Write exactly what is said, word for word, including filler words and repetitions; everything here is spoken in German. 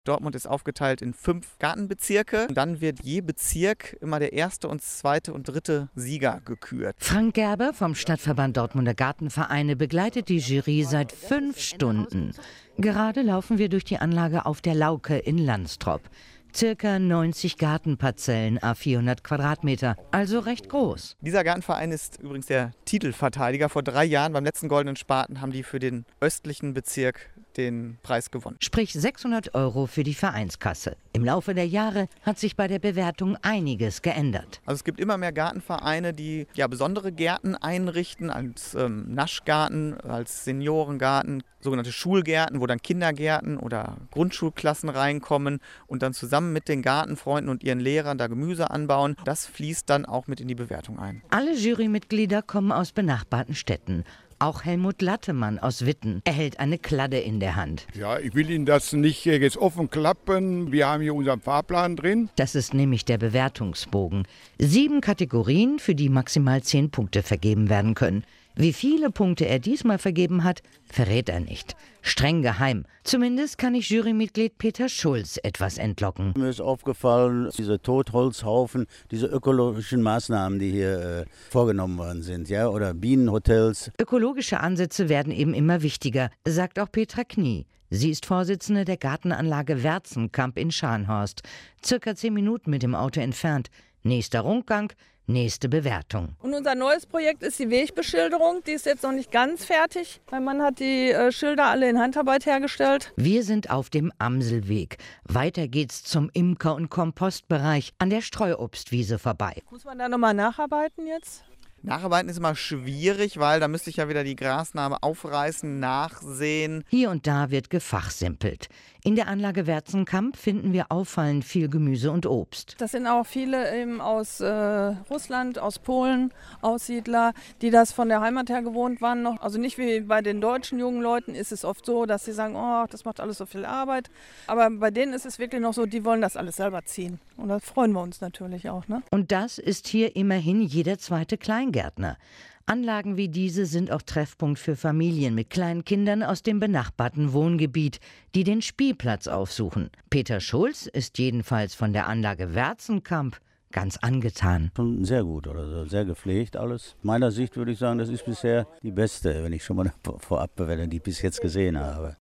Dortmund ist aufgeteilt in fünf Gartenbezirke. Und dann wird je Bezirk immer der erste und zweite und dritte Sieger gekürt. Frank Gerber vom Stadtverband Dortmunder Gartenvereine begleitet die Jury seit fünf Stunden. Gerade laufen wir durch die Anlage auf der Lauke in Landstrop. Circa neunzig Gartenparzellen, à vierhundert Quadratmeter, also recht groß. Dieser Gartenverein ist übrigens der Titelverteidiger. Vor drei Jahren beim letzten Goldenen Spaten haben die für den östlichen Bezirk den Preis gewonnen. Sprich sechshundert Euro für die Vereinskasse. Im Laufe der Jahre hat sich bei der Bewertung einiges geändert. Also es gibt immer mehr Gartenvereine, die ja besondere Gärten einrichten, als ähm, Naschgarten, als Seniorengarten, sogenannte Schulgärten, wo dann Kindergärten oder Grundschulklassen reinkommen und dann zusammen mit den Gartenfreunden und ihren Lehrern da Gemüse anbauen. Das fließt dann auch mit in die Bewertung ein. Alle Jurymitglieder kommen aus benachbarten Städten. Auch Helmut Lattemann aus Witten erhält eine Kladde in der Hand. Ja, ich will Ihnen das nicht jetzt offen klappen. Wir haben hier unseren Fahrplan drin. Das ist nämlich der Bewertungsbogen. Sieben Kategorien, für die maximal zehn Punkte vergeben werden können. Wie viele Punkte er diesmal vergeben hat, verrät er nicht. Streng geheim. Zumindest kann ich Jurymitglied Peter Schulz etwas entlocken. Mir ist aufgefallen, diese Totholzhaufen, diese ökologischen Maßnahmen, die hier äh, vorgenommen worden sind, ja, oder Bienenhotels. Ökologische Ansätze werden eben immer wichtiger, sagt auch Petra Knie. Sie ist Vorsitzende der Gartenanlage Werzenkamp in Scharnhorst. Circa zehn Minuten mit dem Auto entfernt. Nächster Rundgang, nächste Bewertung. Und unser neues Projekt ist die Wegbeschilderung. Die ist jetzt noch nicht ganz fertig. Mein Mann hat die äh, Schilder alle in Handarbeit hergestellt. Wir sind auf dem Amselweg. Weiter geht's zum Imker- und Kompostbereich an der Streuobstwiese vorbei. Muss man da nochmal nacharbeiten jetzt? Nacharbeiten ist immer schwierig, weil da müsste ich ja wieder die Grasnarbe aufreißen, nachsehen. Hier und da wird gefachsimpelt. In der Anlage Werzenkamp finden wir auffallend viel Gemüse und Obst. Das sind auch viele eben aus äh, Russland, aus Polen, Aussiedler, die das von der Heimat her gewohnt waren noch. Also nicht wie bei den deutschen jungen Leuten ist es oft so, dass sie sagen, oh, das macht alles so viel Arbeit. Aber bei denen ist es wirklich noch so, die wollen das alles selber ziehen. Und da freuen wir uns natürlich auch, ne? Und das ist hier immerhin jeder zweite Kleingärtner. Anlagen wie diese sind auch Treffpunkt für Familien mit kleinen Kindern aus dem benachbarten Wohngebiet, die den Spielplatz aufsuchen. Peter Schulz ist jedenfalls von der Anlage Werzenkamp ganz angetan. Schon sehr gut oder so, sehr gepflegt alles. Meiner Sicht würde ich sagen, das ist bisher die beste, wenn ich schon mal eine Vorabbewertung, die ich bis jetzt gesehen habe.